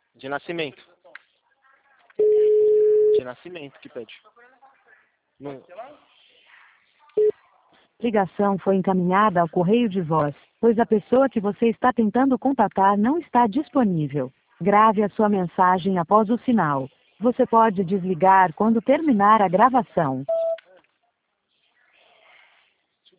De nascimento. De nascimento que pede. Não. Ligação foi encaminhada ao correio de voz, pois a pessoa que você está tentando contatar não está disponível. Grave a sua mensagem após o sinal. Você pode desligar quando terminar a gravação.